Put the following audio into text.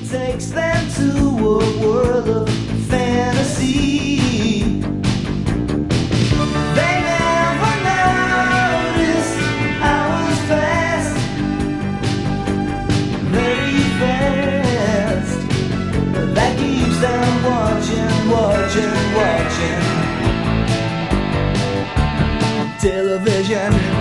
takes them to a world of fantasy. They never notice hours pass very fast. That keeps them watching, watching, watching television.